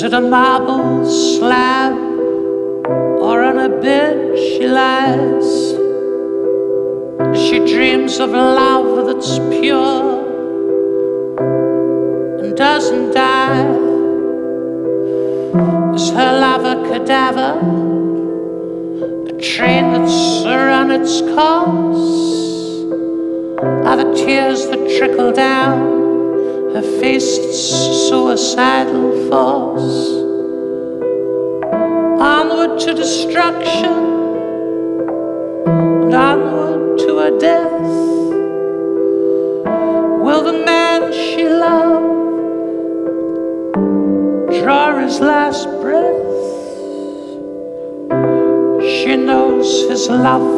Is it a marble slab or on a bed she lies? She dreams of love that's pure and doesn't die. Is her love a cadaver, a train that's run its course? Are the tears that trickle down her face's suicidal force? Onward to destruction and onward to her death. Will the man she loved draw his last breath? She knows his love